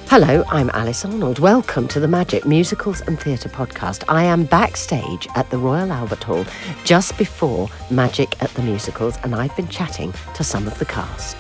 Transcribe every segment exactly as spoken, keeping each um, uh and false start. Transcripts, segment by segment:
Hello, I'm Alice Arnold. Welcome to the Magic Musicals and Theatre podcast. I am backstage at the Royal Albert Hall just before Magic at the Musicals, and I've been chatting to some of the cast.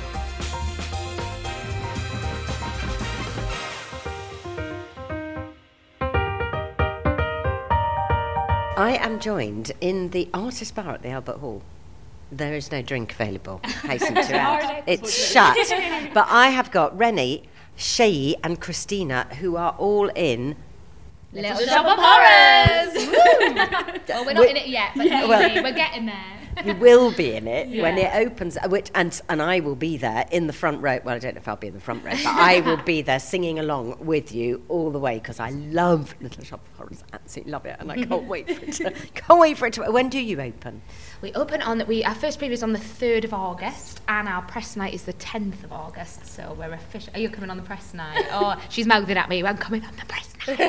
I am joined in the artist bar at the Albert Hall. There is no drink available, hasten to add. It's shut. But I have got Rennie, Shay and Christina, who are all in Little Shop of Horrors. Well, we're not we're, in it yet, but hey, well, we're getting there. You will be in it yeah. when it opens, which and and I will be there in the front row. Well, I don't know if I'll be in the front row, but I will be there singing along with you all the way because I love Little Shop of Horrors. Absolutely love it, and I can't wait for it. To, can't wait for it to. When do you open? We open on we our first preview is on the third of August, and our press night is the tenth of August. So we're official. Are you coming on the press night? Oh, she's mouthing at me. I'm coming on the press night.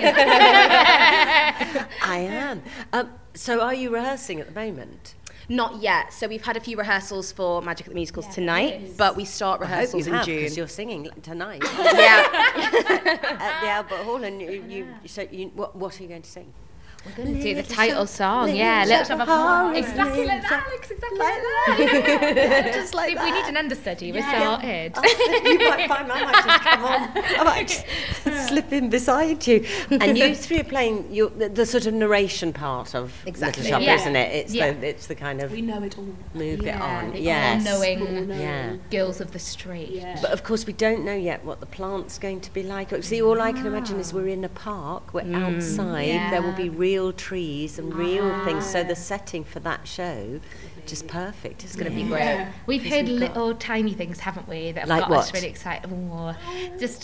I am. Um, so, are you rehearsing at the moment? Not yet. So we've had a few rehearsals for Magic at the Musicals yeah, tonight, but we start rehearsals I hope you in have, June. Because you're singing tonight. Yeah. At the Albert Hall, and you, you so you, what, what are you going to sing? We're going to do the title song, yeah. Little Shop of Horrors. Exactly like that, Alex, exactly like that. Just like See, that. If we need an understudy, we're yeah. sorted. Oh, you might find I might just come on. I might just slip in beside you. And you three are playing your, the, the sort of narration part of exactly. Little Shop, yeah. isn't it? It's yeah. the it's the kind of we know it all. Move yeah, it on. The Yes. all-knowing yeah. girls of the street. Yeah. But of course we don't know yet what the plant's going to be like. See, all I can imagine is we're in a park, we're mm. outside, yeah. there will be real trees and real ah. things, so the setting for that show just perfect. It's going to yeah. be great. Yeah. We've heard we've little tiny things, haven't we, that have like got what? us really excited. Oh, just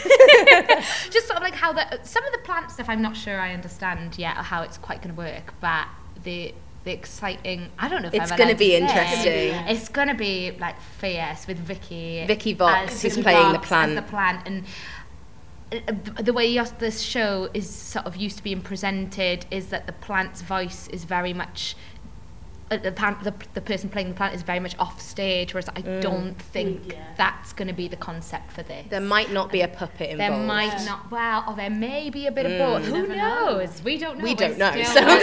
just sort of like how the some of the plant stuff I'm not sure I understand yet or how it's quite going to work, but the the exciting I don't know if it's I'm going to be say. interesting. It's going to be like fierce with Vicky Vicky Vox who's Vicky playing Vox the plant as the plant, and the way this show is sort of used to being presented is that the plant's voice is very much uh, the, the, the person playing the plant is very much off stage, whereas I mm. don't think mm, yeah. that's going to be the concept for this. There might not be a puppet involved. There might yeah. not, well, or there may be a bit mm. of both. Who knows? Know. We don't know. We don't We're know. Still, So.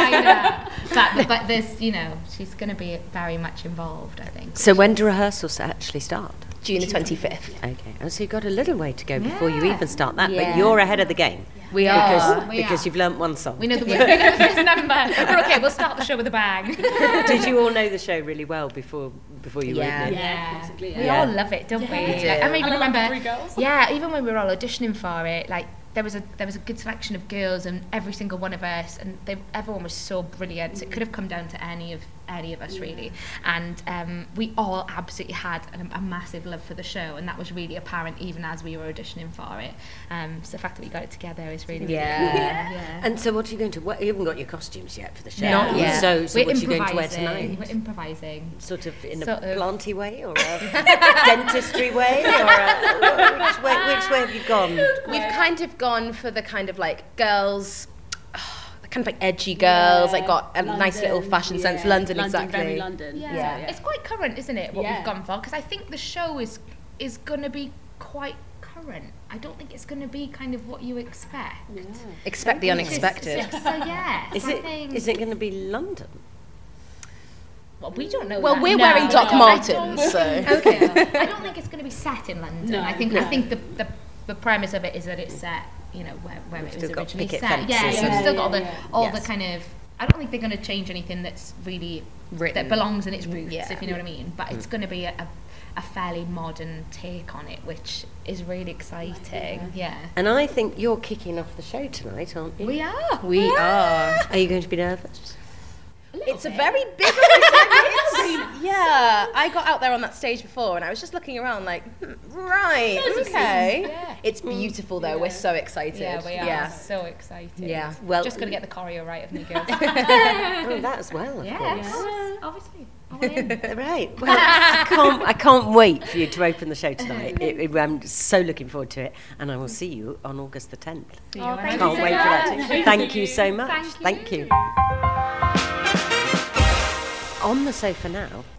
but, but there's, you know, she's going to be very much involved, I think. So when do rehearsals actually start? June the twenty-fifth. Okay, and so you've got a little way to go before yeah. you even start that, yeah. but you're ahead of the game. Yeah. We are. Because, we because are. you've learnt one song. We know the, we know the first number. We're okay, we'll start the show with a bang. Did you all know the show really well before before you yeah. went in? Yeah, basically. Yeah. We yeah. all love it, don't yeah. we? we do. Like, I even remember, three girls. yeah, even when we were all auditioning for it, like, there was a there was a good selection of girls, and every single one of us, and they, everyone was so brilliant. So it could have come down to any of any of us yeah. really, and um, we all absolutely had a, a massive love for the show, and that was really apparent even as we were auditioning for it. Um, so the fact that we got it together is really yeah. really cool. yeah. And so, what are you going to wear? You haven't got your costumes yet for the show. Not yet. So, so we're what are you going to wear improvising. tonight? We're improvising. Sort of in sort a of. planty way, or a dentistry way, or a, which way? Which way have you gone? We've kind of gone for the kind of like girls, oh, kind of like edgy girls, yeah. like got a London, nice little fashion yeah. sense. London, London, exactly. Very London. Yeah. Yeah. It's quite current, isn't it, what Yeah. we've gone for? Because I think the show is is going to be quite current. I don't think it's going to be kind of what you expect. Yeah. Expect the unexpected. So, yes. Is I it? think, Is it going to be London? Well, we don't know. Well, that. we're No, wearing Doc no. Martens, so. Okay. I don't think it's going to be set in London. No. I think No. I think the, the the premise of it is that it's set, you know, where, where it Still was got originally picket set. fences Yeah, yeah, and- we've still got all the Yeah, yeah, all Yes. the kind of. I don't think they're going to change anything that's really Written. that belongs in its roots, Yeah. if you know what I mean. But it's going to be a, a a fairly modern take on it, which is really exciting. Yeah. And I think you're kicking off the show tonight, aren't you? We are. We are. Are you going to be nervous? It's a very big it's, yeah, I got out there on that stage before and I was just looking around like, hmm, right, okay. Yeah. It's beautiful though, Yeah. we're so excited. Yeah, we are Yeah. so excited. Yeah. Well, Just got to get the choreo right of me girls. oh, that as well, of yeah, course. of course, obviously. All in. Right. Well, I can't, I can't wait for you to open the show tonight. It, it, I'm so looking forward to it, and I will see you on August the tenth. See you Oh, on thank Can't you so wait for that. much. Too. Thank you so much. Thank you. Thank you. On the sofa now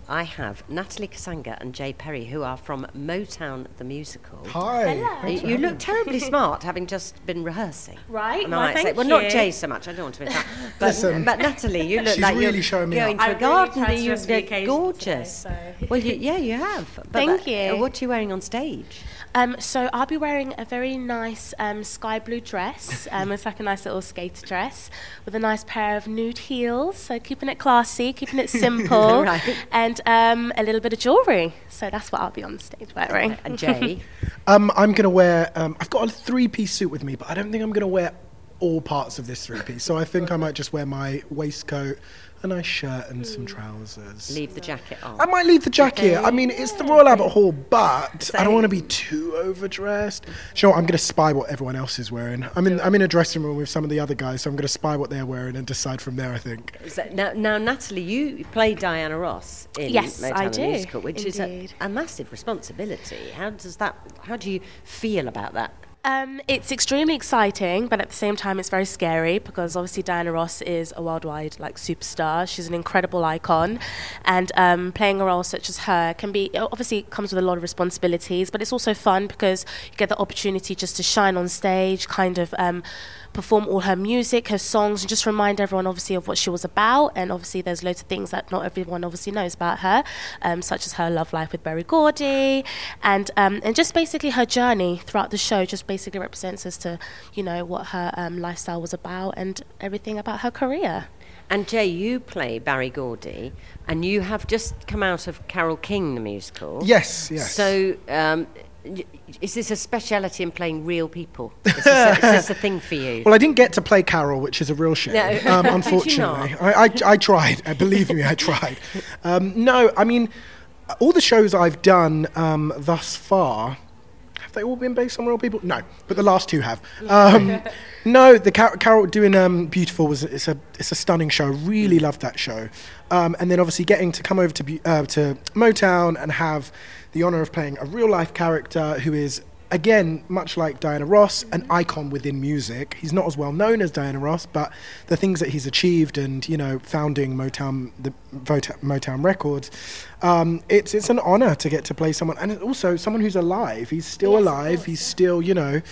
I have Natalie Kasanga and Jay Perry, who are from Motown the Musical. Hi. Hello. You, you look terribly smart, having just been rehearsing. Right, Am I well, right to say? thank Well, not you. Jay so much. I don't want to be that. But, Listen, but Natalie, you look she's like really you're showing me going up. to a I garden. really tried to You dress for the look occasion gorgeous. today, so. Well, you, yeah, you have. But Thank that- you. What are you wearing on stage? Um, so I'll be wearing a very nice um, sky blue dress. Um, it's like a nice little skater dress with a nice pair of nude heels. So keeping it classy, keeping it simple, Right. and um, a little bit of jewellery. So that's what I'll be on stage wearing. And Jay? Um, I'm going to wear, um, I've got a three-piece suit with me, but I don't think I'm going to wear all parts of this three-piece. So I think I might just wear my waistcoat, a nice shirt and some trousers. Leave the jacket on. I might leave the jacket. I mean, it's the Royal Albert Hall, but I don't want to be too overdressed. Sure, I'm going to spy what everyone else is wearing. I'm in, I'm in a dressing room with some of the other guys, so I'm going to spy what they're wearing and decide from there, I think. So now, now, Natalie, you play Diana Ross in Yes, Motown I the do, Musical, which is a, indeed. a massive responsibility. How does that? How do you feel about that? Um, it's extremely exciting, but at the same time, it's very scary because obviously Diana Ross is a worldwide like superstar. She's an incredible icon, and um, playing a role such as her can be obviously it comes with a lot of responsibilities, but it's also fun because you get the opportunity just to shine on stage, kind of. Um, perform all her music, her songs, and just remind everyone obviously of what she was about. And obviously there's loads of things that not everyone obviously knows about her, um, such as her love life with Berry Gordy, and um, and just basically her journey throughout the show just basically represents as to, you know, what her um, lifestyle was about and everything about her career. And Jay, you play Barry Gordy, and you have just come out of Carole King the musical. Yes, yes. So. Um, y- Is this a speciality in playing real people? Is this a, is this a thing for you? Well, I didn't get to play Carol, which is a real shame, No. um, Did you unfortunately. not? I, I, I tried. Uh, believe me, I tried. Um, no, I mean, all the shows I've done um, thus far, have they all been based on real people? No, but the last two have. Um, no, the Car- Carol doing um, Beautiful was it's a it's a stunning show. Really loved that show. Um, and then obviously getting to come over to Bu- uh, to Motown and have the honour of playing a real life character who is, again, much like Diana Ross, an icon within music. He's not as well known as Diana Ross, but the things that he's achieved and, you know, founding Motown, the Vota- Motown Records, um, it's it's an honour to get to play someone, and also someone who's alive. He's still Yes, of alive. course, He's yeah. still, you know,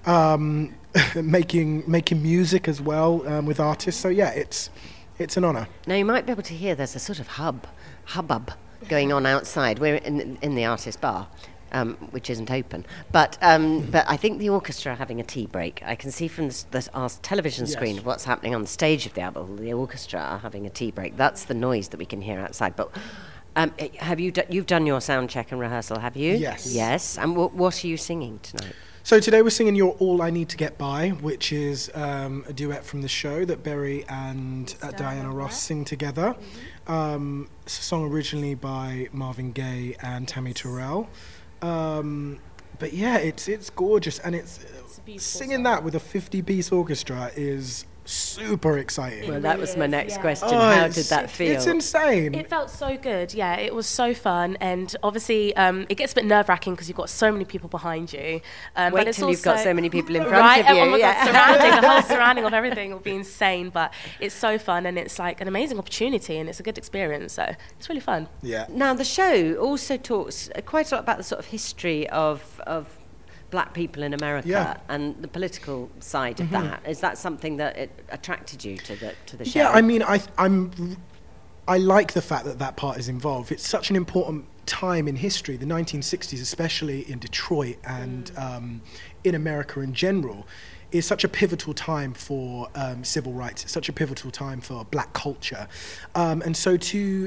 um, making making music as well um, with artists. So yeah, it's it's an honour. Now you might be able to hear there's a sort of hub, hubbub going on outside. We're in in the artist bar, um, which isn't open, but um, but I think the orchestra are having a tea break. I can see from the, s- the our television screen Yes. what's happening on the stage of the Albert Hall. The orchestra are having a tea break. That's the noise that we can hear outside. But um, eh, have you do, you've done your sound check and rehearsal? Have you? Yes. Yes. And wh- what are you singing tonight? So today we're singing You're All I Need to Get By, which is um, a duet from the show that Berry and uh, Diana Ross sing together. Um, it's a song originally by Marvin Gaye and Tammy Terrell. Um, but yeah, it's it's gorgeous, and it's, It's a beautiful singing song. that with a fifty-piece orchestra is super exciting. Well, It that really was my is, next yeah. question. Oh, How it's- did that feel? It's insane. It felt so good, yeah. It was so fun, and obviously um, it gets a bit nerve-wracking because you've got so many people behind you. Um, Wait but it's till also, you've got so many people in front right? of you. Oh my yeah. God, surrounding the whole surrounding of everything will be insane. But it's so fun, and it's like an amazing opportunity, and it's a good experience. So it's really fun. yeah. Now, the show also talks uh, quite a lot about the sort of history of, of black people in America Yeah. and the political side of that. Is that something that it attracted you to the to the show? Yeah, I mean, I I'm I like the fact that that part is involved. It's such an important time in history, the nineteen sixties, especially in Detroit and um, in America in general, is such a pivotal time for um, civil rights. It's such a pivotal time for black culture, um, and so to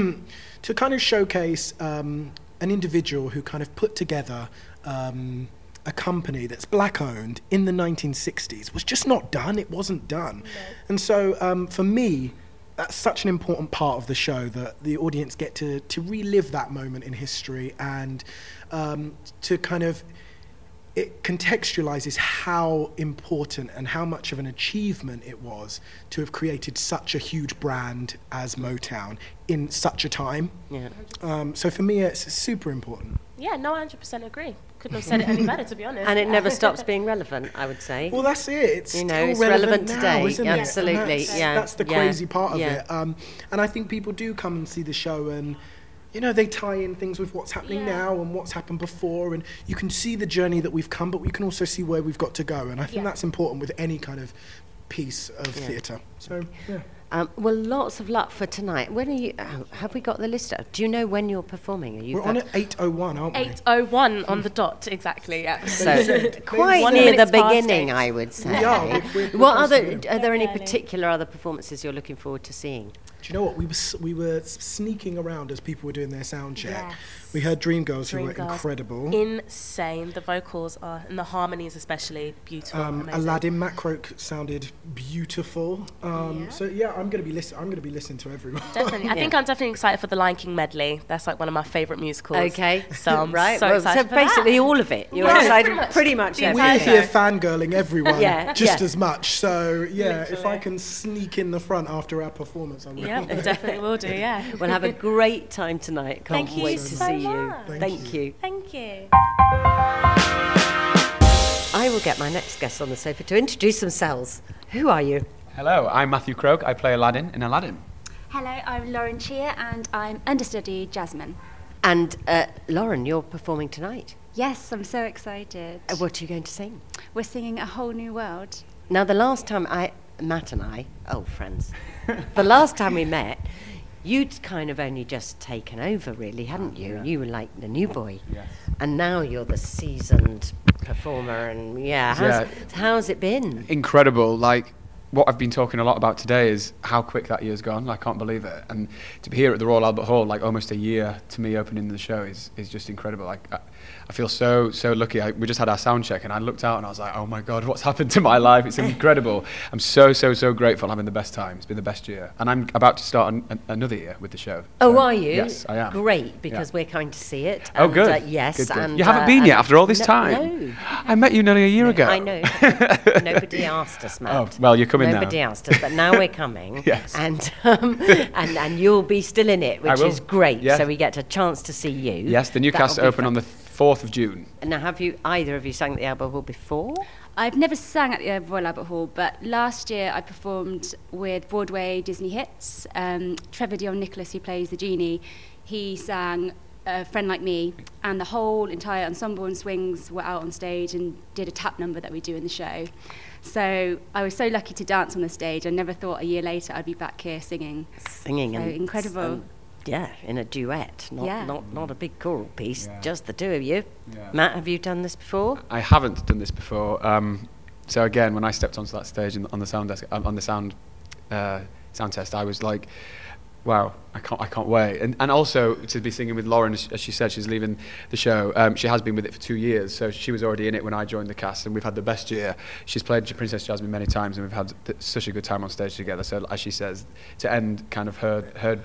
to kind of showcase um, an individual who kind of put together. Um, a company that's black owned in the nineteen sixties was just not done. It wasn't done. And so um, for me, that's such an important part of the show that the audience get to, to relive that moment in history and um, to kind of, it contextualizes how important and how much of an achievement it was to have created such a huge brand as Motown in such a time. Yeah. Um, so for me, it's super important. Yeah, no, one hundred percent agree. Couldn't have said it any better, to be honest. And it never stops being relevant, I would say. Well, that's it. It's You know, still it's relevant, relevant now, today. isn't Yeah, it? absolutely, And that's, yeah, That's the yeah, crazy part of yeah. it. Um, and I think people do come and see the show, and you know, they tie in things with what's happening Yeah. now and what's happened before, and you can see the journey that we've come, but we can also see where we've got to go, and I think Yeah. that's important with any kind of piece of Yeah. theatre. So, yeah. Um, well, lots of luck for tonight. When are you? Oh, have we got the list? Do you know when you're performing? Are you We're on at eight oh one, aren't we? eight oh one on the dot, exactly, yeah. So quite One near the minute past beginning, eight. I would say. We are. We're- we're- we're what close other? to it. Are there any Fairly. particular other performances you're looking forward to seeing? Do you know what? We were s- we were sneaking around as people were doing their sound check. Yes. We heard Dreamgirls, who were Dreamgirls. incredible. Insane. The vocals are, and the harmonies especially, beautiful. Um, amazing. Aladdin Macroke sounded beautiful. Um, Yeah. So yeah, I'm gonna be listen- I'm gonna be listening to everyone. Definitely. I think I'm definitely excited for the Lion King medley. That's like one of my favourite musicals. Okay, So I'm right. so well, excited so for basically that. all of it. You're Yeah, excited pretty much. pretty much The everything. We're entire here fangirling everyone Yeah, just yeah. as much. So yeah, if I Literally. can sneak in the front after our performance, I will. Yeah, it definitely will do, yeah. We'll have a great time tonight. Can't Thank you wait to so see you. much. Thank Thank you. Thank you. I will get my next guest on the sofa to introduce themselves. Who are you? Hello, I'm Matthew Croak. I play Aladdin in Aladdin. Hello, I'm Lauren Cheer and I'm understudy Jasmine. And uh, Lauren, you're performing tonight. Yes, I'm so excited. Uh, what are you going to sing? We're singing A Whole New World. Now, the last time I, Matt and I, old friends, the last time we met, you'd kind of only just taken over, really, hadn't you? Yeah. You were like the new boy. Yes. And now you're the seasoned performer, and yeah, how's, Yeah. how's it been? Incredible. Like, what I've been talking a lot about today is how quick that year's gone. I can't believe it. And to be here at the Royal Albert Hall, like almost a year to me opening the show is, is just incredible. Like, I, I feel so, so lucky. I, we just had our sound check and I looked out and I was like, oh my God, what's happened to my life? It's incredible. I'm so, so, so grateful. I'm having the best time. It's been the best year. And I'm about to start an, an, another year with the show. Oh, So, are you? Yes, I am. Great, because Yeah. we're coming to see it. Oh, and, good. Uh, yes, Good, good. and You haven't uh, been yet and after all this no, time? No. I met you nearly a year ago. I know. Nobody asked us, Matt. Oh, well, you're coming now. Nobody asked us, but now we're coming. Yes. And, um, and and you'll be still in it, I which will. is great. Yes. So we get a chance to see you. Yes, the new That'll cast be open fun. on the fourth of June. Now, have you either of you sung at the Albert Hall before? I've never sang at the Royal Albert Hall, but last year I performed with Broadway Disney Hits. Um, Trevor Dion Nicholas, who plays the genie, he sang A Friend Like Me, and the whole entire ensemble and swings were out on stage and did a tap number that we do in the show. So I was so lucky to dance on the stage. I never thought a year later I'd be back here singing. Singing So and incredible. and, yeah, in a duet, not Yeah. not not a big choral piece, Yeah. just the two of you. Yeah. Matt, have you done this before? I haven't done this before. Um, so again, when I stepped onto that stage in, on the sound desk, um, on the sound uh, sound test, I was like, "Wow, I can't, I can't wait!" And and also to be singing with Lauren, as, as she said, she's leaving the show. Um, she has been with it for two years, so she was already in it when I joined the cast, and we've had the best year. She's played Princess Jasmine many times, and we've had th- such a good time on stage together. So as she says, to end kind of her her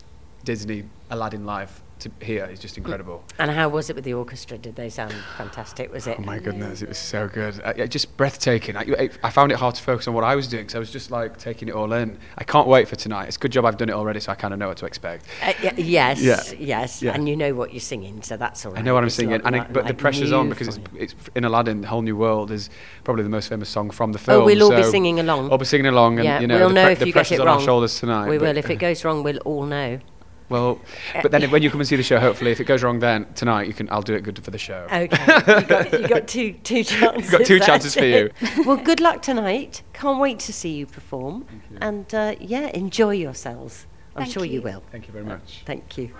Disney Aladdin life to here is just incredible. And how was it with the orchestra? Did they sound fantastic? Was it? Oh my goodness, it was so good. Uh, yeah, just breathtaking. I, I, I found it hard to focus on what I was doing because I was just like taking it all in. I can't wait for tonight. It's a good job I've done it already, so I kind of know what to expect. Uh, y- yes, Yeah. yes, Yeah. and you know what you're singing, so that's all right. I know what I'm It's singing, not and like- it, but the like pressure's on new because it's, for you. it's in Aladdin. The Whole New World is probably the most famous song from the film. Oh, we'll all be so singing along. We'll be singing along, and Yeah, you know, we'll the, know pre- if the you get pressure's it on wrong. our shoulders tonight. We but- will. If it goes wrong, we'll all know. Well, but then when you come and see the show, hopefully, if it goes wrong then tonight, you can. I'll do it good for the show. Okay, you got, you got two two chances. got two that's chances for it. Well, good luck tonight. Can't wait to see you perform, and uh, yeah, enjoy yourselves. I'm Thank sure you you. will. Thank you very much. Thank you.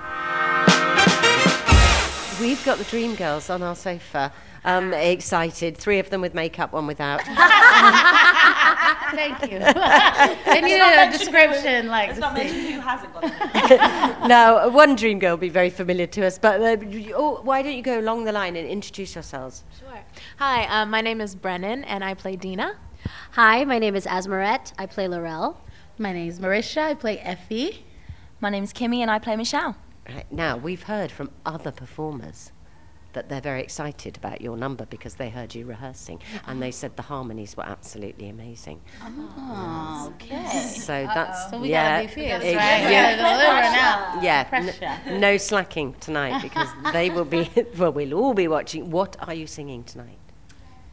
We've got the Dream Girls on our sofa. Um, excited. Three of them with makeup, one without. Thank you. They need a description, like. It's not mentioned who hasn't got it. Now, one Dream Girl will be very familiar to us, but uh, you- oh, why don't you go along the line and introduce yourselves? Sure. Hi, um, my name is Brennan, and I play Dina. Hi, my name is Asmaret. I play Laurel. My name's Marisha. I play Effie. My name's Kimmy, and I play Michelle. Right, now, we've heard from other performers that they're very excited about your number because they heard you rehearsing, and they said the harmonies were absolutely amazing. Oh, okay. So that's So we yeah, gotta be fierce, eh, right? We yeah, gotta deliver now. yeah, Pressure. n- no slacking tonight because they will be. Well, we'll all be watching. What are you singing tonight?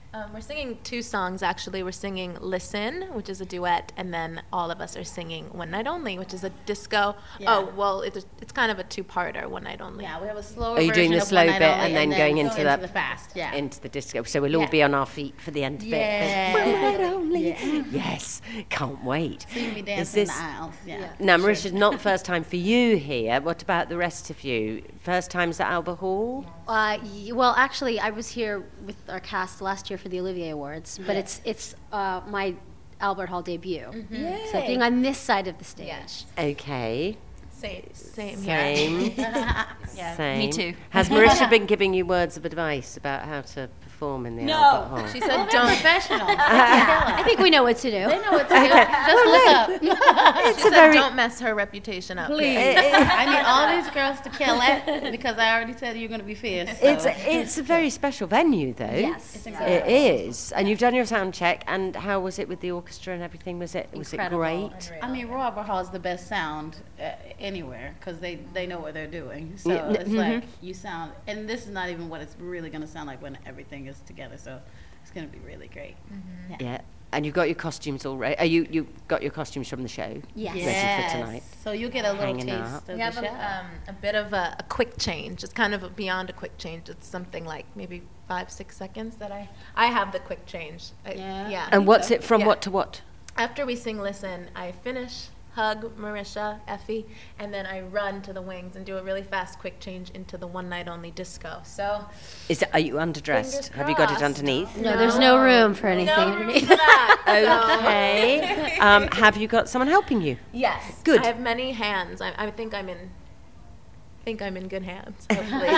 Um, we're singing two songs, actually. We're singing Listen, which is a duet, and then all of us are singing One Night Only, which is a disco. Yeah. Oh, well, it's, it's kind of a two-parter, One Night Only. Yeah, we have a slower Are you doing version the of slow One Night bit Only and then going into go the- the fast? Yeah. Into the disco. So we'll all Yeah. be on our feet for the end Yeah. bit. One night only. Yeah. Yes. Can't wait. So you'll be Is dancing in this- the aisles. Yeah. Now, Marisha, not first time for you here. What about the rest of you? First times at Albert Hall? Uh, y- well, actually, I was here with our cast last year for the Olivier Awards, but Yeah. it's it's uh, my Albert Hall debut. Yay. So being on this side of the stage. Yes. Okay. Same, same here. Same. Yeah. Same. Me too. Has Marisha been giving you words of advice about how to perform in the No. Albert Hall? She Oh, said, they're don't. professional. I think we know what to do. They know what to do. Just look up. It's She a said, very... don't mess her reputation up. Please. I need all these girls to kill it because I already said you're going to be fierce. So. It's a, it's a very special venue, though. Yes. It's It is. And you've done your sound check. And how was it with the orchestra and everything? Was it was Incredible. it great? I mean, Royal Albert Hall is the best sound uh, anywhere because they, they know what they're doing. So Yeah, it's mhm. like you sound, and this is not even what it's really going to sound like when everything is together. So it's going to be really great. Yeah. Yeah. And you've got your costumes already. Uh, you you got your costumes from the show. Yes. Ready for tonight. So you'll get a little Hanging taste out. of We have the show. a, um, a bit of a, a quick change. It's kind of beyond a quick change. It's something like maybe five, six seconds that I, I have the quick change. I, Yeah. yeah. And what's it from Yeah. what to what? After we sing Listen, I finish, hug Marisha, Effie, and then I run to the wings and do a really fast quick change into the One Night Only disco. So, Is it, are you underdressed? fingers Have you got it crossed. underneath? No, there's no room for anything no room underneath. for that. So- Okay. um, have you got someone helping you? Yes. Good. I have many hands. I, I think I'm in. Think I'm in good hands. Hopefully.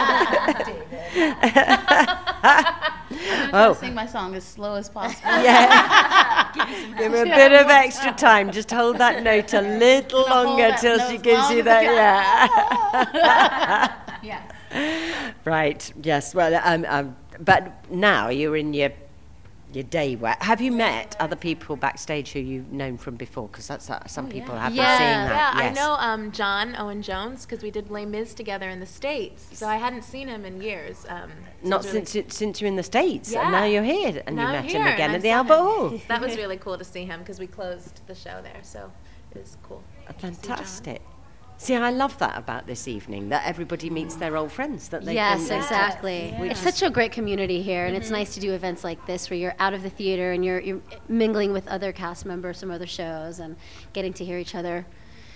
I'm trying Oh. to sing my song as slow as possible. Yeah. Give her a bit of extra time. Just hold that note a little Gonna hold longer that till note she as gives long you as I that. Yeah. Yes. Right. Yes. Well, um, um, but now you're in your your day wear. Have you met other people backstage who you've known from before? Because that's uh, some people have been Yeah, seeing yeah. that. I Yes. know um, John Owen Jones because we did Les Mis together in the States. So I hadn't seen him in years. Um, so Not it was really- since you, since you're in the States, Yeah. and now you're here, and Now you I'm met here, him and again I at the saw Albert him. Hall. That was really cool to see him because we closed the show there. So it was cool. to see John. Fantastic. See, I love that about this evening, that everybody meets their old friends. That they Yes, can, exactly. Which It's is- such a great community here, and it's nice to do events like this where you're out of the theater and you're, you're mingling with other cast members from other shows and getting to hear each other.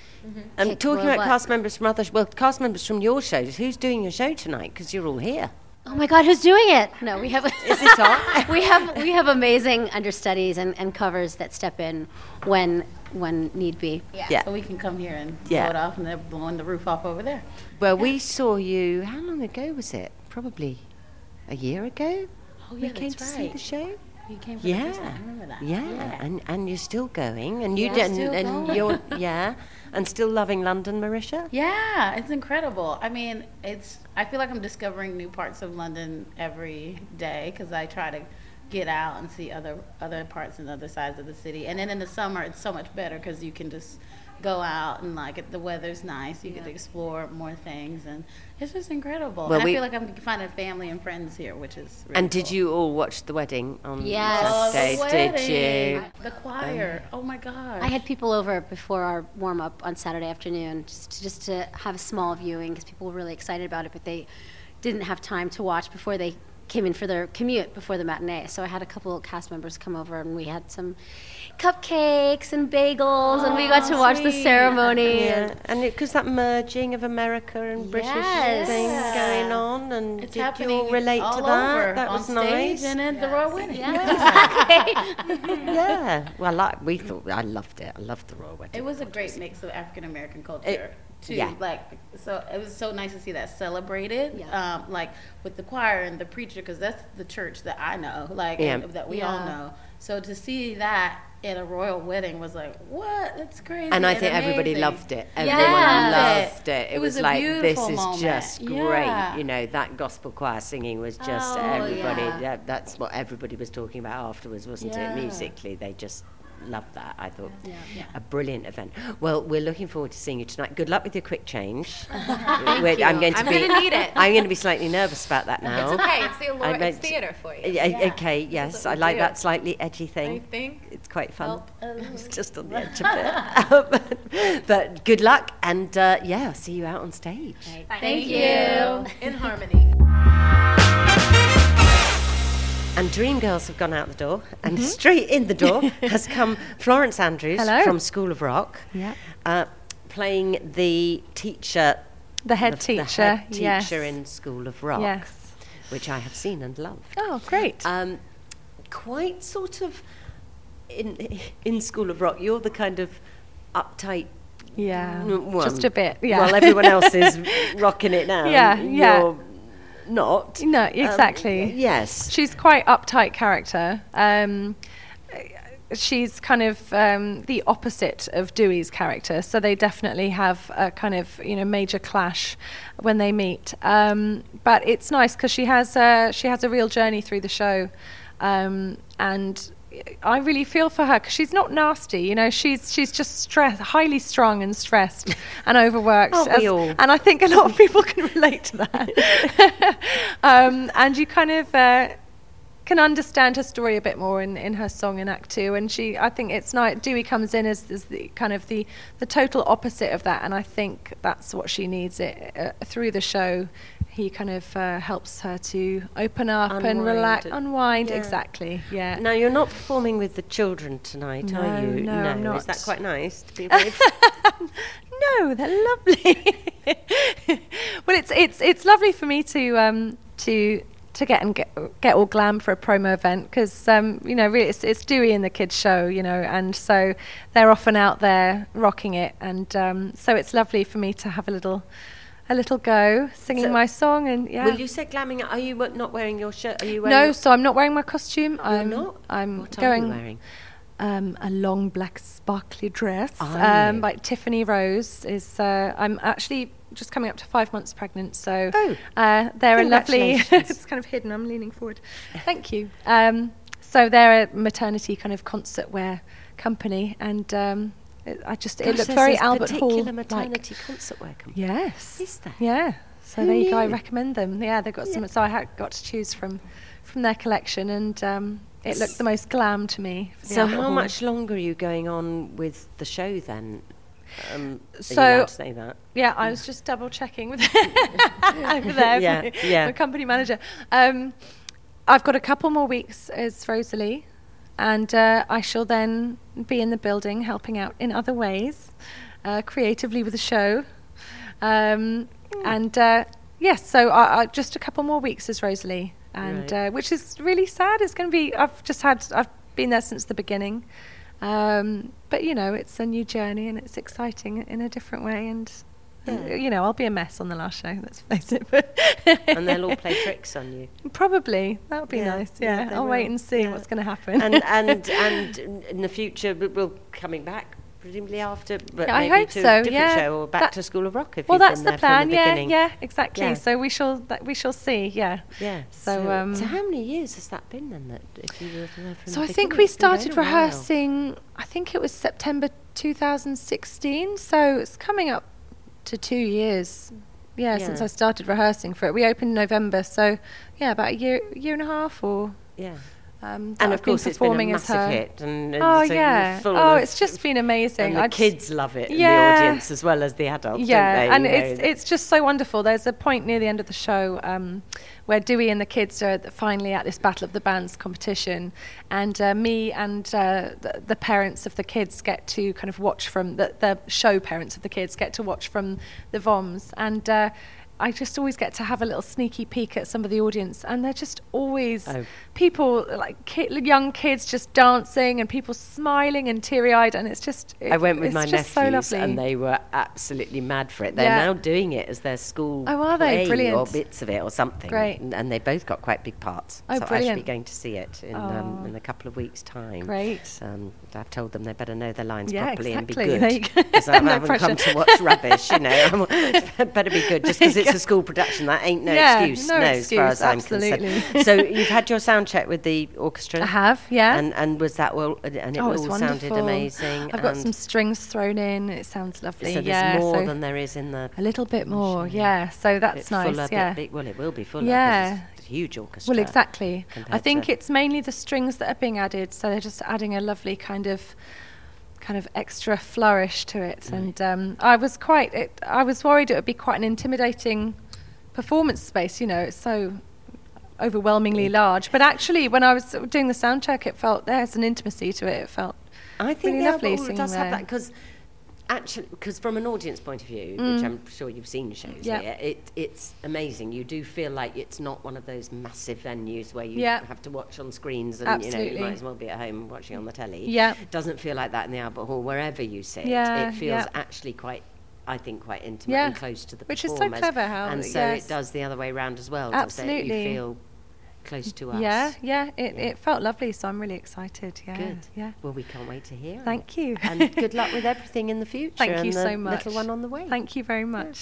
And kick talking real about butt. cast members from other, well, cast members from your shows. Who's doing your show tonight? Because you're all here. Oh my God, who's doing it? No, we have. Is it on? we have we have amazing understudies and, and covers that step in when when need be. Yeah. So we can come here and Yeah. blow it off, and they're blowing the roof off over there. Well, we saw you. How long ago was it? Probably a year ago. Oh we came to see the show. You came for Yeah. the first time. I remember that. Yeah, and and you're still going, and you Yeah, didn't, still and going. you're yeah, and still loving London, Marisha. Yeah, it's incredible. I mean, it's. I feel like I'm discovering new parts of London every day because I try to get out and see other other parts and other sides of the city. And then in the summer, it's so much better because you can just go out and like it, the weather's nice. You get to explore more things, and it's just incredible. Well, and I we- feel like I'm finding family and friends here, which is. Really And did cool. you all watch the wedding on Yes. Oh, the Saturday? Did you? wedding. The choir. oh my God. I had people over before our warm up on Saturday afternoon just to, just to have a small viewing because people were really excited about it, but they didn't have time to watch before they came in for their commute before the matinee. So I had a couple of cast members come over and we had some cupcakes and bagels and we got to watch the sweet. ceremony. Yeah, and because that merging of America and British Yes. thing Yeah. going on, and It's did happening you all relate all to that? over, That on was stage nice. and at the royal wedding. Yeah, well, like, we thought I loved it. I loved the royal wedding. It was a great mix of African American culture It- too. yeah. Like, so it was so nice to see that celebrated. Yeah. Um, like with the choir and the preacher, because that's the church that I know, like Yeah. and that we all Yeah. know. So to see that in a royal wedding was like, what? That's crazy. And I think everybody amazing. loved it. Yeah. Everyone Loved loved it. It, It was, was a like, this beautiful is moment. just Yeah. great. You know, that gospel choir singing was just Oh, everybody. yeah. That, that's what everybody was talking about afterwards, wasn't Yeah. it? Musically, they just loved that. I thought Yeah. Yeah. a brilliant event. Well, we're looking forward to seeing you tonight. Good luck with your quick change. Thank We're- you. I'm going to I'm be. gonna need it. I'm going to be slightly nervous about that now. It's okay. It's the I allure. It's meant- theater for you. Yeah, Yeah. Okay. This Yes, is I what we like do. that slightly edgy thing. I think. It's quite fun. Help a little. It's just on the edge of it. But good luck, and uh, yeah, I'll see you out on stage. Thank you. In harmony. And Dreamgirls have gone out the door, and straight in the door has come Florence Andrews Hello. from School of Rock, Yeah. uh, playing the teacher, The head the, teacher. the head teacher yes. in School of Rock, Yes. which I have seen and loved. Oh, great. Um, quite sort of in in School of Rock, you're the kind of uptight yeah. one. Just a bit. Yeah. While everyone else is rocking it now. Yeah, yeah. You're not. No, Um, exactly. yes. She's quite uptight character. Um, she's kind of um, the opposite of Dewey's character, so they definitely have a kind of you know major clash when they meet. Um, but it's nice because she has a, she has a real journey through the show, um, and I really feel for her because she's not nasty. You know, she's she's just stressed, highly strung and stressed and overworked. Aren't we as- all? And I think a lot of people can relate to that. um, and you kind of uh, can understand her story a bit more in, in her song in Act Two. And she, I think it's nice. Dewey comes in as, as the kind of the, the total opposite of that, and I think that's what she needs. It uh, through the show, he kind of uh, helps her to open up and Unwind relax, and- unwind. yeah. Exactly. Yeah. Now, you're not performing with the children tonight, No, are you? no, I'm Is not. that quite nice to be away No, they're lovely. Well, it's it's it's lovely for me to um to to get and get get all glam for a promo event because um you know really it's it's Dewey and the kids show, you know, and so they're often out there rocking it, and um so it's lovely for me to have a little a little go singing So, my song. And yeah. Will you say glamming? Are you w- not wearing your shirt? Are you wearing No, your- so I'm not wearing my costume. You're I'm not? I'm What going are you wearing? um, a long black sparkly dress Are um, you? by Tiffany Rose. Is uh, I'm actually just coming up to five months pregnant, so Oh, uh, they're a lovely. congratulations. It's kind of hidden. I'm leaning forward. Thank you. Um, so they're a maternity kind of concert wear company, and um, it, I just Gosh, it looked there's very this Albert Hall particular like. maternity concert wear company. Yes. Is there? Yeah. So Who there you go. I knew? recommend them. Yeah, they've got some. So I had got to choose from from their collection, and um, it looked the most glam to me. for the So Albert how Hall. much longer are you going on with the show then? Um, are So- you allowed to say that? Yeah, I was just double checking with over there, Yeah, my, yeah. my company manager. Um, I've got a couple more weeks as Rosalie, and uh, I shall then be in the building helping out in other ways, uh, creatively with the show. Um, And uh, yes, so I, I, just a couple more weeks as Rosalie, and Right. uh, which is really sad. It's going to be. I've just had. I've been there since the beginning. Um, but you know, it's a new journey and it's exciting in a different way. And uh, Yeah. you know, I'll be a mess on the last show. Let's face it. But And they'll all play tricks on you. probably that would be Yeah, nice. yeah, Yeah, they I'll wait will, and see yeah. what's going to happen. And and and in the future, we- we'll coming back presumably after, but Yeah, I maybe hope to so, a different yeah. show or back That- to School of Rock if well, you've that's been the there plan. from the Yeah, beginning. yeah, exactly. Yeah. So we shall that we shall see. Yeah. Yeah. So, um, so how many years has that been then? That if you were there from So the I think beginning? we It's been going started a while. rehearsing. I think it was September two thousand sixteen. So it's coming up to two years. Yeah, since Yeah. I started rehearsing for it. We opened in November, so yeah, about a year, year and a half, or Yeah. um, that And I've of course, been it's been a performing as massive her. hit. And, and Oh so you're yeah. full Oh, of- it's just been amazing. And the I just- kids love it, and Yeah. the audience as well as the adults. Yeah, don't they? and You know, it's it's just so wonderful. There's a point near the end of the show um, where Dewey and the kids are th- finally at this Battle of the Bands competition, and uh, me and uh, the, the parents of the kids get to kind of watch from the the show parents of the kids get to watch from the V O Ms, and uh, I just always get to have a little sneaky peek at some of the audience, and they're just always Oh. people like ki- young kids just dancing and people smiling and teary-eyed, and it's just it, I went with it's my just so nephews, lovely. and they were absolutely mad for it. They're Yeah. now doing it as their school Oh, are they? play or Brilliant. bits of it or something. Great. And, and they both got quite big parts. Oh, so I should be brilliant. going to see it in, um, Oh. in a couple of weeks' time. Great. Um, I've told them they better know their lines Yeah, properly exactly. and There be you good. go. Because I No haven't come pressure. to watch rubbish, you know. I'm- better be good just because it's it's a school production, that ain't no Yeah, excuse, no no, as far excuse, as I'm absolutely. concerned. So you've had your sound check with the orchestra? I have, yeah. And and was that well? And it oh, all it's sounded wonderful. amazing. I've got and some strings thrown in. It sounds lovely. So there's yeah, more so than there is in the. a little bit more, machine. yeah. So that's Bit nice. fuller, yeah. Bit big, well, it will be fuller. Yeah. 'cause it's a huge orchestra. Well, exactly. I compared think to- it's mainly the strings that are being added, so they're just adding a lovely kind of kind of extra flourish to it. And um, I was quite, it, I was worried it would be quite an intimidating performance space. You know, it's so overwhelmingly large. But actually, when I was doing the sound check, it felt there's an intimacy to it. It felt I think really the lovely Albert Hall singing does have there. that because actually, because from an audience point of view, Mm. which I'm sure you've seen shows Yeah. here, it it's amazing. You do feel like it's not one of those massive venues where you Yeah. have to watch on screens and you know Absolutely. you might as well be at home watching on the telly. Yeah. It doesn't feel like that in the Albert Hall. Wherever you sit, Yeah, it feels yeah. actually quite. I think quite intimate Yeah. and close to the Which is so performers. clever how- and so yes. it does the other way round as well. Absolutely. Does it? You feel close to us. Yeah, yeah. It, Yeah. it felt lovely, so I'm really excited. Yeah, Good. yeah. Well, we can't wait to hear. Thank you. And good luck with everything in the future. Thank and you the so much. Little one on the way. Thank you very much.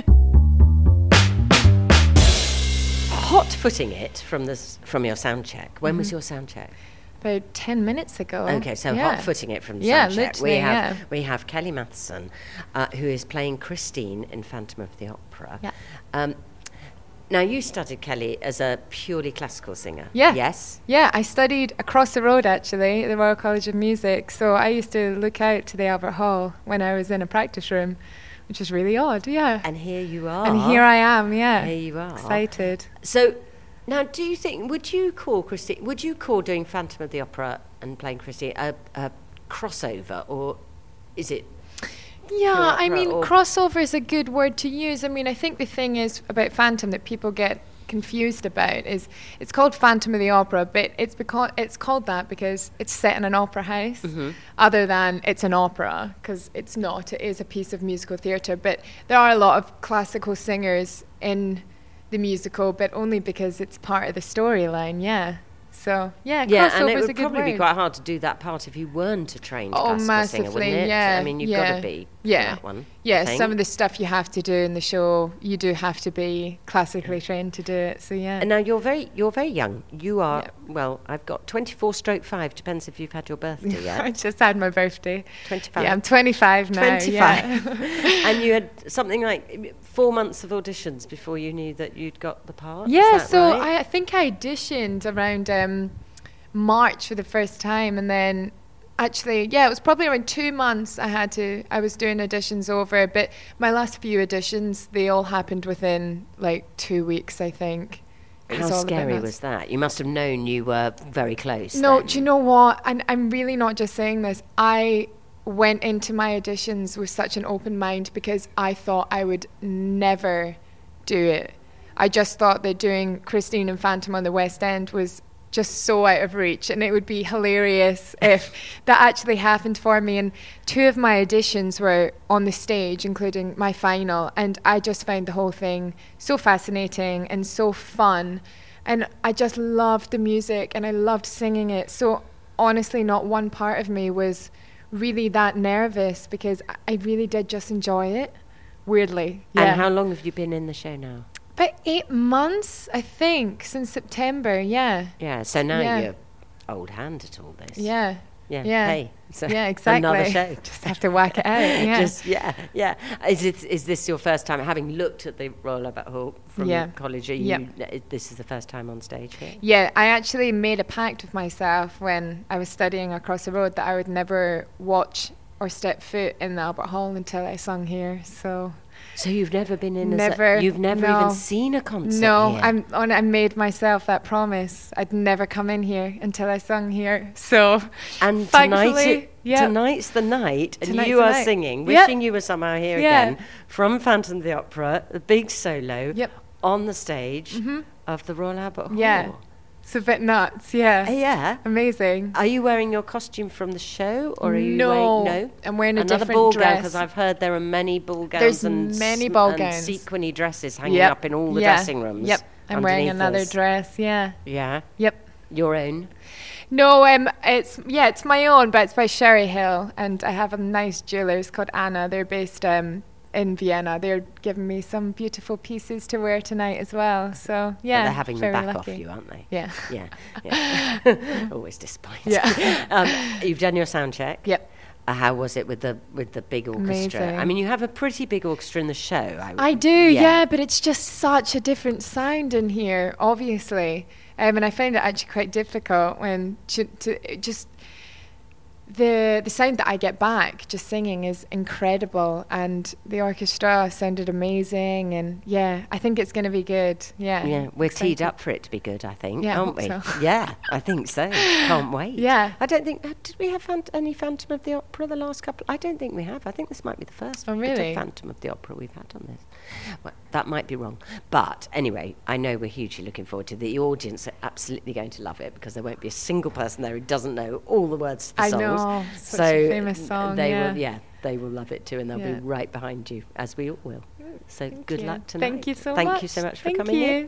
Hot footing it from this from your sound check. When was Mhm. your sound check? About ten minutes ago. Okay, so yeah. hot footing it from the Yeah, sound check. We literally, have yeah. we have Kelly Matheson, uh, who is playing Christine in Phantom of the Opera. Yeah. Um, now you studied, Kelly, as a purely classical singer. Yeah. Yes. Yeah, I studied across the road actually at the Royal College of Music. So I used to look out to the Albert Hall when I was in a practice room, which is really odd. Yeah. And here you are. And here I am. Yeah. Here you are. Excited. So, now, do you think, would you call Christine, would you call doing Phantom of the Opera and playing Christine a, a crossover, or is it? Yeah, pure I opera mean, or- crossover is a good word to use. I mean, I think the thing is about Phantom that people get confused about is it's called Phantom of the Opera, but it's because it's called that because it's set in an opera house, Mhm. other than it's an opera, because it's not. It is a piece of musical theatre, but there are a lot of classical singers in the musical, but only because it's part of the storyline. Yeah. So yeah, Yeah, crossover and it is a would good probably be word. quite hard to do that part if you weren't a trained Oh, classical singer, massively, wouldn't it? yeah. I mean, you've yeah. got to be for yeah. that one. I Yeah, think. some of the stuff you have to do in the show, you do have to be classically trained to do it. So yeah. And now you're very, you're very young. You are, Yeah. well, I've got twenty-four stroke five, depends if you've had your birthday yet. I just had my birthday. twenty-five. Yeah, I'm twenty-five now. twenty-five. Yeah. And you had something like four months of auditions before you knew that you'd got the part? Is Yeah, that so right? I, I think I auditioned around um, March for the first time, and then actually, yeah, it was probably around two months I had to, I was doing auditions over, but my last few auditions, they all happened within like two weeks, I think. It How was all a bit scary nuts. was that? You must have known you were very close. No, then. do you know what? And I'm really not just saying this. I went into my auditions with such an open mind because I thought I would never do it. I just thought that doing Christine and Phantom on the West End was just so out of reach, and it would be hilarious if that actually happened for me. And two of my auditions were on the stage, including my final, and I just found the whole thing so fascinating and so fun. And I just loved the music and I loved singing it. So honestly, not one part of me was really that nervous because I- I really did just enjoy it, weirdly. Yeah. And how long have you been in the show now? About eight months, I think, since September, yeah. Yeah, so now Yeah. you're old hand at all this. Yeah. Yeah. Yeah. Hey, so Yeah, exactly. Another show. Just have to whack it out, yeah. Just, yeah, yeah. Is it, is this your first time, having looked at the Royal Albert Hall from Yeah. college, are Yep. you, i- this is the first time on stage here? Yeah, I actually made a pact with myself when I was studying across the road that I would never watch or step foot in the Albert Hall until I sung here. So So you've never been in never. a se- you've never no. even seen a concert No, here? I'm on. I made myself that promise. I'd never come in here until I sung here. So And tonight, thankfully, it, yeah. tonight's the night, and Tonight's you the are night. singing, Yep. wishing you were somehow here Yeah. again, from Phantom of the Opera, the big solo, Yep. on the stage Mhm. of the Royal Albert Hall. Yeah. It's a bit nuts. Yeah. Uh, yeah. Amazing. Are you wearing your costume from the show, or are you No, wearing no? I'm wearing a Another different ball gown, dress. because I've heard there are many ball gowns There's and many sm- ball and gowns. sequiny dresses hanging Yep. up in all the Yeah. dressing rooms. Yep. I'm wearing underneath another us. dress. Yeah. Yeah. Yep. Your own. No, um, it's yeah, it's my own, but it's by Sherry Hill, and I have a nice jewellers called Anna. They're based um, in Vienna. They're giving me some beautiful pieces to wear tonight as well. So yeah, well, they're having them very back lucky. off you, aren't they? Yeah, yeah, yeah. Always disappointing. Yeah. um, you've done your sound check. Yep. Uh, how was it with the with the big orchestra? Amazing. I mean, you have a pretty big orchestra in the show. I, I do, yeah. yeah, but it's just such a different sound in here, obviously. Um, and I find it actually quite difficult when to, to just the the sound that I get back just singing is incredible, and the orchestra sounded amazing, and yeah, I think it's going to be good. Yeah, Yeah, we're excited. teed up for it to be good, I think, Yeah, I aren't we? hope so. Yeah, I think so. Can't wait. Yeah. I don't think, uh, did we have phant- any Phantom of the Opera the last couple? I don't think we have. I think this might be the first Oh, bit of really? Phantom of the Opera we've had on this. Well, that might be wrong. But anyway, I know we're hugely looking forward to it. The audience are absolutely going to love it because there won't be a single person there who doesn't know all the words to the I songs. know, such so a famous song, They yeah. will, yeah, they will love it too, and they'll Yeah. be right behind you, as we all will. So Thank good you. luck tonight. Thank you so Thank much. you so much for Thank coming you. in.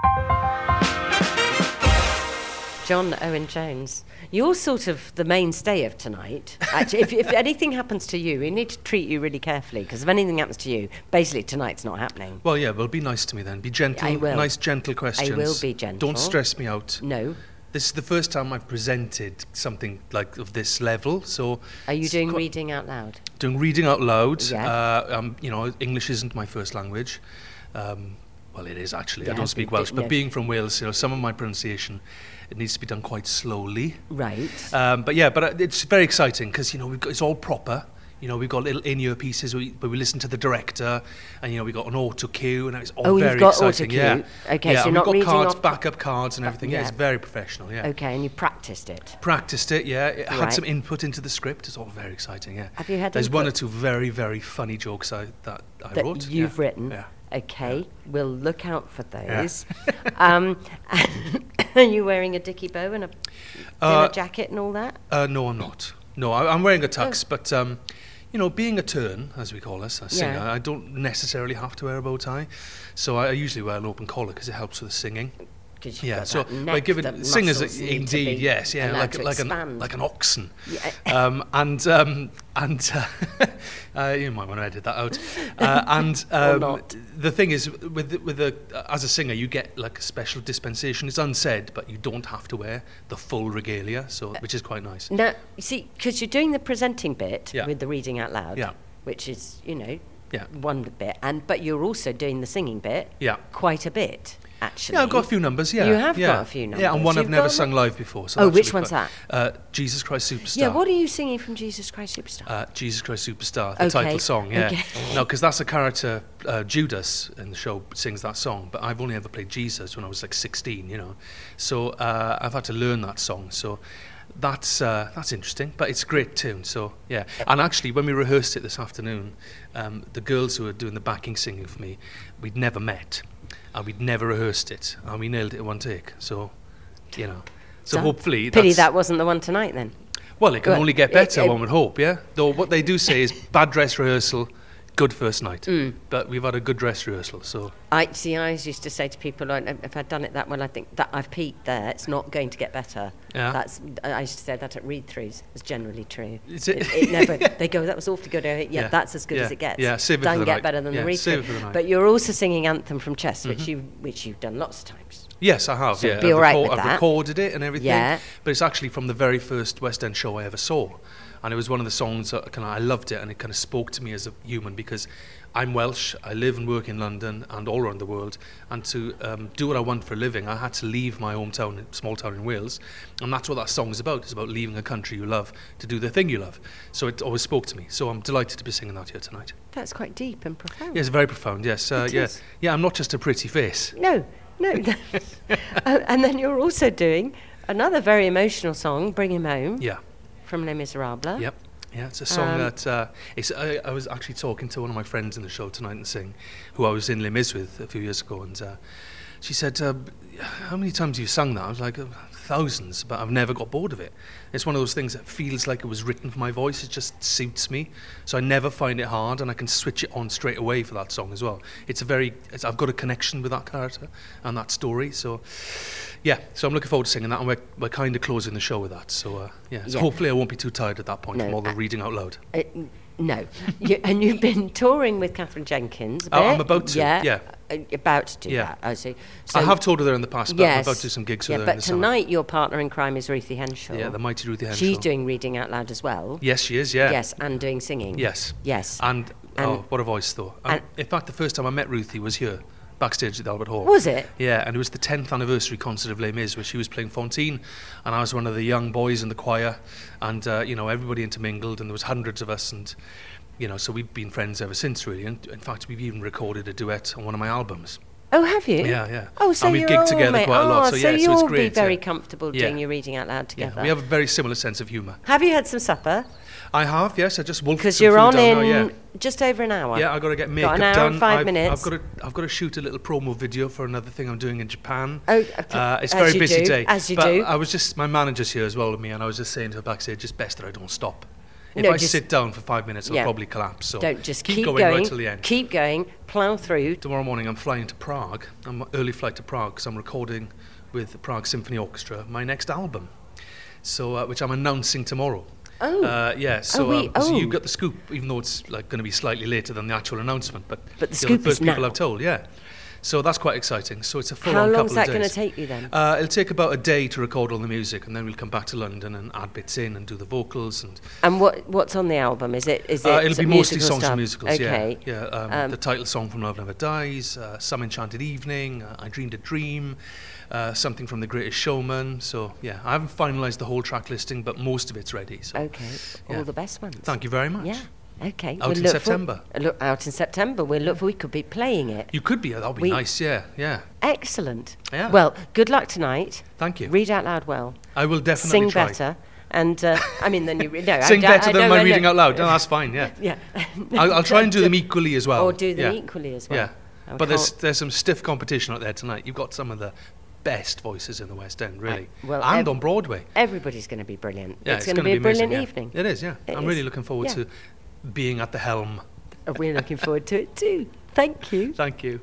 John Owen Jones, you're sort of the mainstay of tonight. Actually, if, if anything happens to you, we need to treat you really carefully, because if anything happens to you, basically tonight's not happening. Well, yeah, well, be nice to me then. Be gentle. I will. Nice, gentle questions. I will be gentle. Don't stress me out. No. This is the first time I've presented something like of this level, so... Are you it's doing quite- reading out loud? Doing reading out loud. Yeah. Uh, um, you know, English isn't my first language. Um, well, it is actually. Yeah, I don't speak but- Welsh, but yeah. being from Wales, you know, some of my pronunciation, it needs to be done quite slowly. Right. Um, but yeah, but uh, it's very exciting because, you know, we've got, it's all proper. You know, we've got little in-ear pieces where we, where we listen to the director, and, you know, we've got an auto cue, and it's all Oh, you've very got exciting. auto Yeah. cue. Okay, yeah, so and you're not we've reading got cards, off- backup cards and everything. Yeah, Yeah. it's very professional, yeah. Okay, and you practiced it. Practiced it, yeah. It had Right. some input into the script. It's all very exciting, yeah. Have you had There's one or input? two very, very funny jokes I, that I That wrote. you've yeah. written. Yeah. Okay, we'll look out for Yeah. those. um, are you wearing a dicky bow and a dinner Uh, jacket and all that? Uh, no, I'm not. No, I, I'm wearing a Oh. tux, but um, you know, being a turn, as we call us, a singer, Yeah. I don't necessarily have to wear a bow tie. So I, I usually wear an open collar because it helps with the singing. 'Cause you've Yeah, got so that by neck giving that singers, muscles need to indeed, be yes, yeah, allowed like to like an expand. like an oxen, Yeah. um, and um, and uh, uh, you might want to edit that out. Uh, and Or um, not. the thing is, with the- with a as a singer, you get like a special dispensation. It's unsaid, but you don't have to wear the full regalia, so which is quite nice. Now, you see, because you're doing the presenting bit Yeah. with the reading out loud, Yeah. which is, you know, Yeah. one bit, and but you're also doing the singing bit Yeah. quite a bit, actually. Yeah, I've got a few numbers, yeah. You have yeah. got a few Yeah, and numbers. one I've You've never got sung one- live before. So Oh, that which should be one's quite- that? Uh, Jesus Christ Superstar. Yeah, what are you singing from Jesus Christ Superstar? Uh, Jesus Christ Superstar, the Okay, title song, yeah. okay. No, because that's a character, uh, Judas in the show sings that song, but I've only ever played Jesus when I was like sixteen, you know. So uh, I've had to learn that song, so that's uh, that's interesting, but it's a great tune, so yeah. And actually, when we rehearsed it this afternoon, um, the girls who were doing the backing singing for me, we'd never met, and we'd never rehearsed it, and we nailed it in one take, so, you know. So So, hopefully Pity that's... that wasn't the one tonight then. Well, it can Well, only get it- better, it- one would hope, yeah? Though what they do say is bad dress rehearsal, good first night. Mm. But we've had a good dress rehearsal, so... I see. I always used to say to people, like, if I'd done it that well, I think that I've peaked there. It's not going to get better. Yeah. That's. I used to say that at read-throughs. It's generally true. Is it? It, it never. They go, that was awfully good. Yeah, Yeah. that's as good Yeah. as it gets. Yeah, save it for Don't the get night. better than Yeah, the read-through. save it for the night. But you're also singing Anthem from Chess, which Mhm. you which you've done lots of times. Yes, I have, So yeah. be I've, all right reco- with I've that. recorded it and everything. Yeah. But it's actually from the very first West End show I ever saw. And it was one of the songs that kind of, I loved it, and it kind of spoke to me as a human, because I'm Welsh, I live and work in London and all around the world, and to um, do what I want for a living, I had to leave my hometown, small town in Wales, and that's what that song is about. It's about leaving a country you love to do the thing you love. So it always spoke to me. So I'm delighted to be singing that here tonight. That's quite deep and profound. Yes, very profound, yes. Uh, It yeah. is. yeah, I'm not just a pretty face. No, no. uh, and then you're also doing another very emotional song, Bring Him Home. Yeah. From Les Miserables. Yep. Yeah, it's a song Um, that uh, it's, I, I was actually talking to one of my friends in the show tonight and sing, who I was in Les Mis with a few years ago, and uh, she said, uh, "How many times have you sung that?" I was like, uh, "Thousands," but I've never got bored of it. It's one of those things that feels like it was written for my voice. It just suits me, so I never find it hard, and I can switch it on straight away for that song as well. It's a very, it's, I've got a connection with that character and that story, so. Yeah, so I'm looking forward to singing that, and we're, we're kind of closing the show with that. So, uh, yeah, so Yeah. hopefully I won't be too tired at that point No, from all the uh, reading out loud. It, No. you, and you've been touring with Catherine Jenkins a bit. Oh, I'm about to, yeah. Yeah. Uh, about to do Yeah. that. I see. So, I have toured with her in the past, but yes. I'm about to do some gigs yeah, with her in but the summer. tonight your partner in crime is Ruthie Henshaw. Yeah, the mighty Ruthie Henshaw. She's doing reading out loud as well. Yes, she is, yeah. Yes, and doing singing. Yes. Yes. And, And- oh, what a voice, though. Um, and- in fact, the first time I met Ruthie was here, backstage at the Albert Hall. Was it? Yeah, and it was the tenth anniversary concert of Les Mis, where she was playing Fantine, and I was one of the young boys in the choir, and, uh, you know, everybody intermingled, and there was hundreds of us, and, you know, so we've been friends ever since, really. And in fact, we've even recorded a duet on one of my albums. Oh, have you? Yeah, yeah. Oh, so and we've you're gigged all together mate. quite a lot. Oh, So, so yeah, so you'll it's great. be very yeah. comfortable Yeah. doing your reading out loud together. Yeah, we have a very similar sense of humour. Have you had some supper? I have, yes. I just wolfed Because some you're food on down in now, yeah. just over an hour. Yeah, I've got to get makeup Got an hour done. and five I've, minutes. I've got to, I've got to shoot a little promo video for another thing I'm doing in Japan. Oh, okay. Uh, it's a As very you busy do, day. as you but do. I was just, my manager's here as well with me, and I was just saying to her backstage, it's best that I don't stop. If No, I just- sit down for five minutes, I'll Yeah. probably collapse. So Don't just keep, keep, going, going, right till the end. keep going, plough through. Tomorrow morning, I'm flying to Prague. I'm on early flight to Prague because I'm recording with the Prague Symphony Orchestra my next album, so uh, which I'm announcing tomorrow. Oh. Uh, yeah, so, we- um, so oh. you got the scoop, even though it's like going to be slightly later than the actual announcement. But, But the you're scoop the first is people now. I've told, yeah. So that's quite exciting. So it's a full How on long couple is that of going to days. take you then? Uh, it'll take about a day to record all the music, and then we'll come back to London and add bits in and do the vocals. And And what what's on the album? Is it is it uh, it'll be mostly musical songs stuff? and musicals. Okay. Yeah, yeah. Um, Um, the title song from Love Never Dies, uh, Some Enchanted Evening, uh, I Dreamed a Dream, uh, something from The Greatest Showman. So yeah, I haven't finalised the whole track listing, but most of it's ready. So Okay. yeah. All the best ones. Thank you very much. Yeah. Okay. Out We'll in look for- September. uh, look out in September. We'll look for. We could be playing it. You could be. That would be We- nice. Yeah, yeah. Excellent. Yeah. Well, good luck tonight. Thank you. Read out loud well. I will definitely Sing try. better. And uh, I mean, then you re- no. Sing I, I, better I than know, my I know. reading out loud. No, that's fine. Yeah. Yeah. I'll, I'll try and do them equally as well. Or do them yeah. equally as well. Yeah. I But there's can't- there's some stiff competition out there tonight. You've got some of the best voices in the West End, really, I- well, and ev- on Broadway. Everybody's going to be brilliant. Yeah, it's, it's going to gonna be a brilliant amazing, yeah. evening. It is, yeah. It I'm is. really looking forward Yeah. to being at the helm. Uh, We're looking forward to it too. Thank you. Thank you.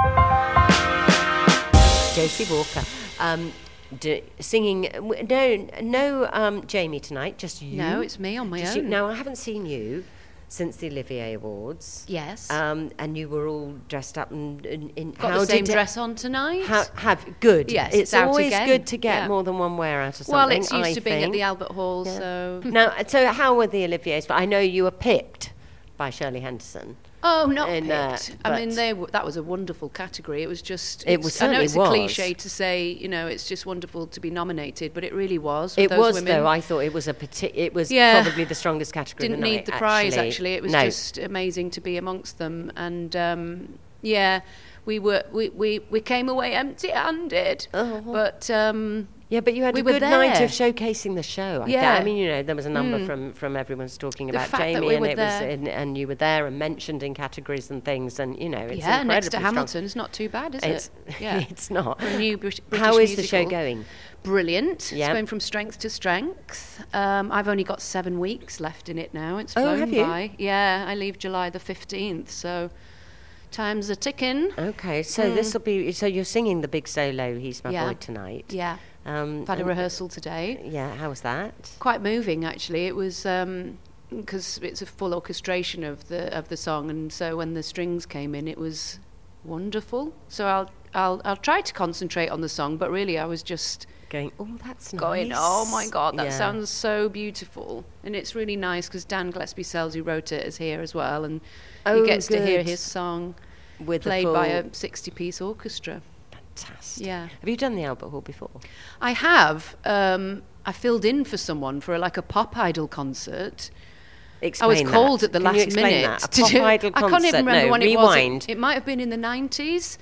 Josie Walker. Um, d- singing. w- No, no um, Jamie tonight, just you. No, it's me on my Just you. own. Now, I haven't seen you since the Olivier Awards. Yes. Um, and you were all dressed up and in. in Got how the same did it- dress on tonight. How, have good. Yes, it's, it's out always again. good to get Yeah. more than one wear out of something. Well, it's used I to being at think. the Albert Hall, Yeah. so. Now, so how were the Oliviers? I know you were picked by Shirley Henderson. Oh, not in, uh, picked. I mean, but- they w- that was a wonderful category. It was just. It it's- was- I know certainly it's was. a cliche to say, you know, it's just wonderful to be nominated, but it really was. With It those was women. though. I thought it was a parti- It was Yeah. probably the strongest category. Didn't of the need night, the prize actually. actually. It was no. just amazing to be amongst them, and um, yeah, we were we, we, we came away empty-handed, Oh. but. Um, Yeah, but you had we a were good night there. of showcasing the show. I, Yeah. thi- I mean, you know, there was a number Mm. from, from everyone's talking The about fact that Jamie, we and were it there. was, in, and you were there and mentioned in categories and things, and you know, it's yeah, next to incredibly Hamilton strong. is not too bad, is It's, it? Yeah, it's not. For a new Brit- British How is the show musical. going? Brilliant. Yeah. It's going from strength to strength. Um, I've only got seven weeks left in it now. It's Oh, flown have you? by. Yeah, I leave July the fifteenth, so time's a ticking. Okay, so Mm. this will be. So you're singing the big solo. He's my Yeah. boy tonight. Yeah. Um, I've had a and- rehearsal today. Yeah, how was that? Quite moving, actually. It was because it's a full orchestration of the of the song, and so when the strings came in, it was wonderful. So I'll I'll I'll try to concentrate on the song, but really I was just Going, oh, that's going, nice. oh my God, that Yeah. sounds so beautiful. And it's really nice because Dan Gillespie Sells, who wrote it, is here as well, and Oh, he gets to hear good. his song With the played by full- a sixty-piece orchestra. Fantastic. Yeah. Have you done the Albert Hall before? I have. Um, I filled in for someone for a, like a pop idol concert. Explain I was called that. at the Can last you explain minute. that? A to pop do- idol I can't concert? even remember No, when rewind. it was. It, it might have been in the nineties.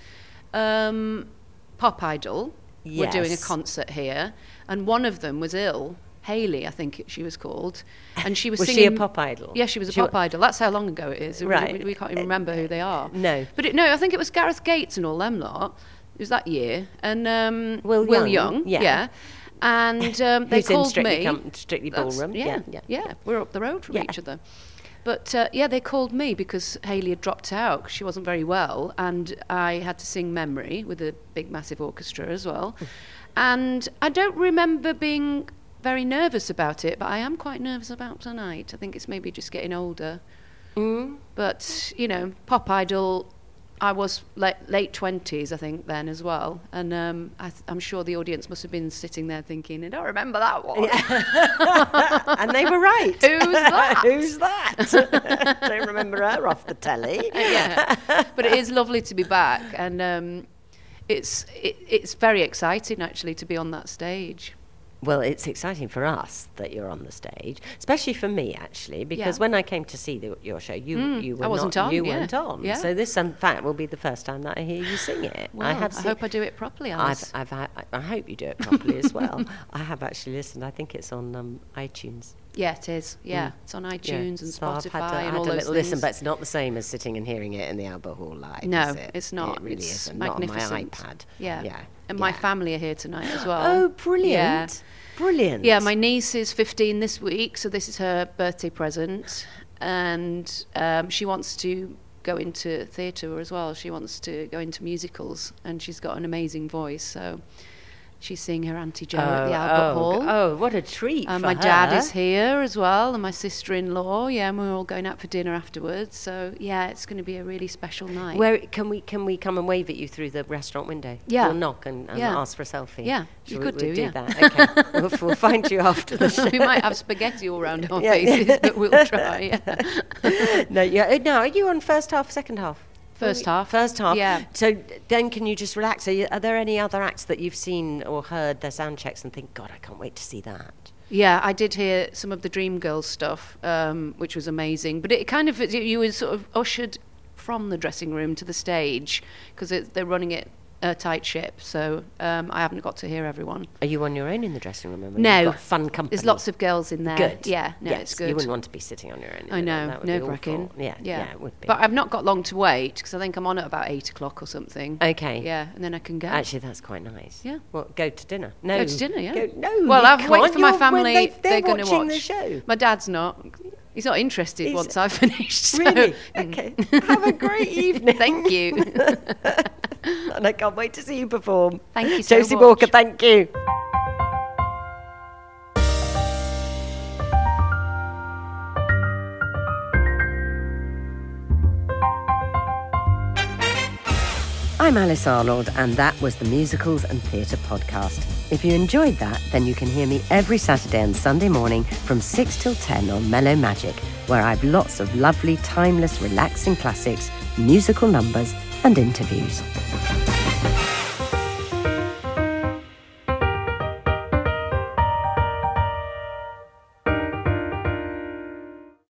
Um, pop Idol were doing a Yes. concert here, and one of them was ill. Hayley, I think it- she was called, and she was, Was she singing. a pop idol? Yeah, she was a She pop wa- idol. That's how long ago it is. It- Right. We, we can't even remember who they are. No. But it, no, I think it was Gareth Gates and all them lot. It was that year, and um, Will Will Young, Young, yeah. yeah. And um, they Who's in called Strictly me. Com- Strictly That's- Ballroom. Yeah, Yeah, yeah, yeah. We're up the road from Yeah. each other. But uh, yeah, they called me because Hayley had dropped out 'cause she wasn't very well, and I had to sing Memory with a big, massive orchestra as well. And I don't remember being very nervous about it, but I am quite nervous about tonight. I think it's maybe just getting older. Mm. But, you know, Pop Idol, I was late, late twenties, I think, then as well. And um, I th- I'm sure the audience must have been sitting there thinking, I don't remember that one. Yeah. And they were right. Who's that? Who's that? Don't remember her off the telly. Yeah. But it is lovely to be back. And um, it's it, it's very exciting, actually, to be on that stage. Well, it's exciting for us that you're on the stage, especially for me, actually, because Yeah. when I came to see the, your show, you Mm, you were I wasn't not, on, you yeah. weren't on. Yeah. So this, in fact, will be the first time that I hear you sing it. Well, I have. I seen, hope I do it properly, Alice. I've, I've, I, I hope you do it properly as well. I have actually listened. I think it's on um, iTunes. Yeah, it is. Yeah, Mm. it's on iTunes Yeah. and So Spotify I've had to, I and had all a those little things. listen, but it's not the same as sitting and hearing it in the Albert Hall live. No, is it? it's not. It really It's isn't. magnificent. Not on my iPad. Yeah. Yeah. And my Yeah. family are here tonight as well. Oh, brilliant. Yeah. Brilliant. Yeah, my niece is fifteen this week, so this is her birthday present. And um, she wants to go into theatre as well. She wants to go into musicals, and she's got an amazing voice, so she's seeing her Auntie Jo at the Oh, Albert oh, Hall. Oh, what a treat And for my her. dad is here as well, and my sister-in-law. Yeah, and we're all going out for dinner afterwards. So yeah, it's going to be a really special night. Where can we can we come and wave at you through the restaurant window? Yeah. We'll knock and, and Yeah. ask for a selfie. Yeah, Shall you we, could we'll do, yeah. that. Okay, we'll, we'll find you after the show. We might have spaghetti all round our Yeah. faces, but we'll try. Yeah. No, yeah. No, are you on first half, second half? First half. First half. Yeah. So then, can you just relax? Are, you, are there any other acts that you've seen or heard their sound checks and think, God, I can't wait to see that? Yeah, I did hear some of the Dreamgirls stuff, um, which was amazing. But it kind of, you were sort of ushered from the dressing room to the stage because they're running it a tight ship. So um, I haven't got to hear everyone. Are you on your own in the dressing room? Or No. You've got fun company. There's lots of girls in there. Good. Yeah, no, yes, it's good. You wouldn't want to be sitting on your own. I know, That would be nerve-wracking. awful. Yeah, yeah, yeah, it would be. But I've not got long to wait because I think I'm on at about eight o'clock or something. Okay. Yeah, and then I can go. Actually, that's quite nice. Yeah. Well, go to dinner. No. Go to dinner, yeah. Go, no. Well, you I've can't. waited for my You're- when family. they've- They're, They're going to watching watch the show. My dad's not. He's not interested He's- once I've finished. So. Really? Okay. Have a great evening. Thank you. And I can't wait to see you perform. Thank you so Josie much. Walker, thank you. I'm Alice Arnold, and that was the Musicals and Theatre podcast. If you enjoyed that, then you can hear me every Saturday and Sunday morning from six till ten on Mellow Magic, where I've lots of lovely, timeless, relaxing classics, musical numbers, and interviews.